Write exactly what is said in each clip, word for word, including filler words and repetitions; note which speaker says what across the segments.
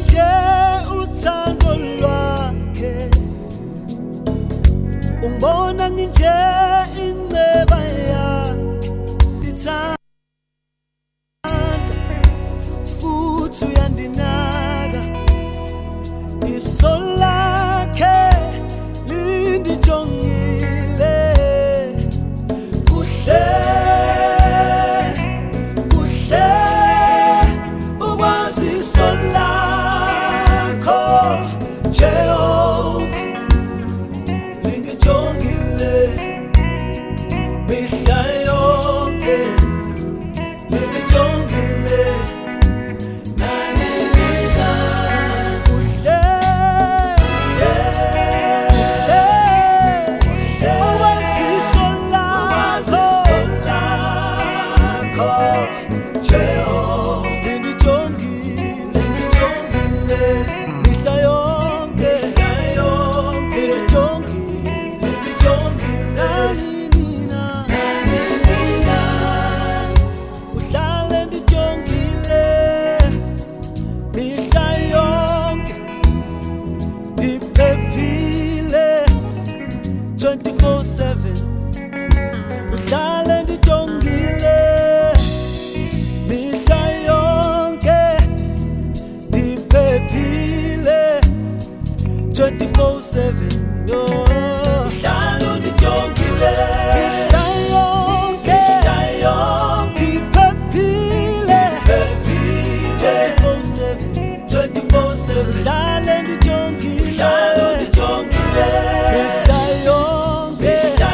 Speaker 1: nje uthando lwakhe, ungibona nginje inceba yakhe. Ngithanda futhi uyandinaka, iso lakhe lindijongile. Kuhle kuhle ukwazi iso lakho Jehova, lingijongile mihla yonke, lingijongile nanina. Kuhle kuhle ukwazi iso lakho Jehova, lingijongile mihla yonke, lingijongile nanina. Uhlale ndijongile mihla yonke, ndiphephile twenty-four seven. Uhlale ndijongile mihla yonke, ndiphephile twenty-four seven. Yo, uhlale undijongile mihla yonke, ndiphephile twenty-four seven. Uhlale ndijongile mihla yonke,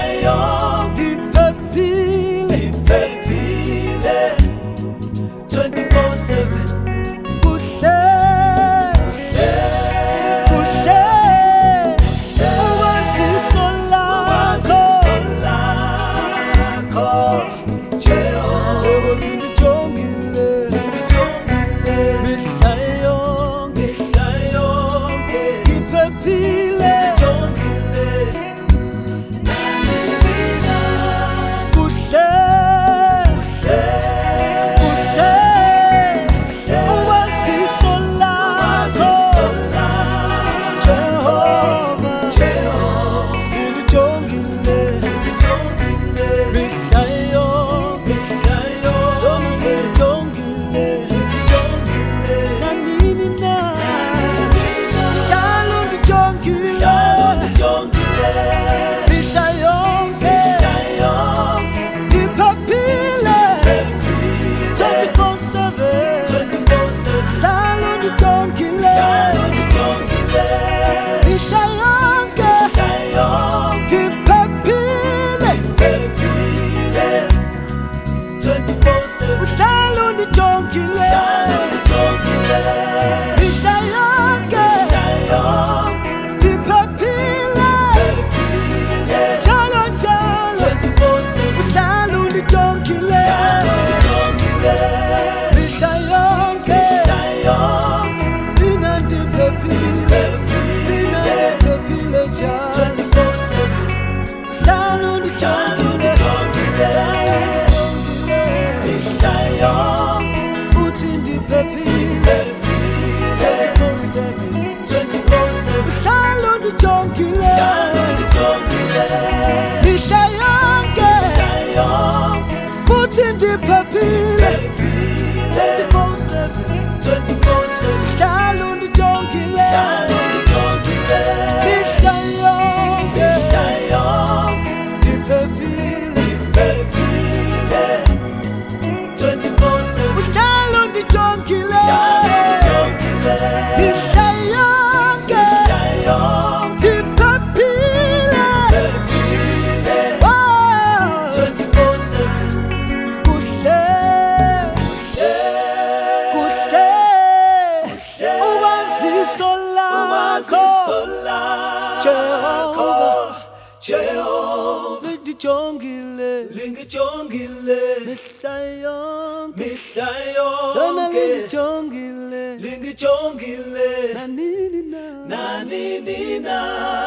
Speaker 1: ndiphephile twenty-four seven. Kuhle kuhle ukwazi iso lakho Jehova, lingijongile mihla yonke, ngiphephile kuhle kuhle ukwazi iso lakho Jehova, lingijongile mihla yonke, yona lingijongile nanini na. Uhlale undijongile mihla yonke, ndiphephile twenty-four seven. Uhlale undijongile mihla yonke, ndiphephile twenty-four seven. Uhlale undijongile mihla yonke, ndiphephile njalo njalo. Uhlale undijongile mihla yonke, mina ndiphephile, mina ndiphephile njalo. Uhlale undijongile mihla yonke, futhi ndiphephile twenty-four seven. Uhlale undijongile mihla yonke, futhi ndiphephile twenty-four seven. Uhlale undijongile mihla yonke, ndiphephile twenty-four seven. Uhlale undijongile mihla yonke, ndiphephile twenty-four seven. Kuhle kuhle ukwazi iso lakho Jehova, lingijongile mihla yonke, yona lingijongile nanini na.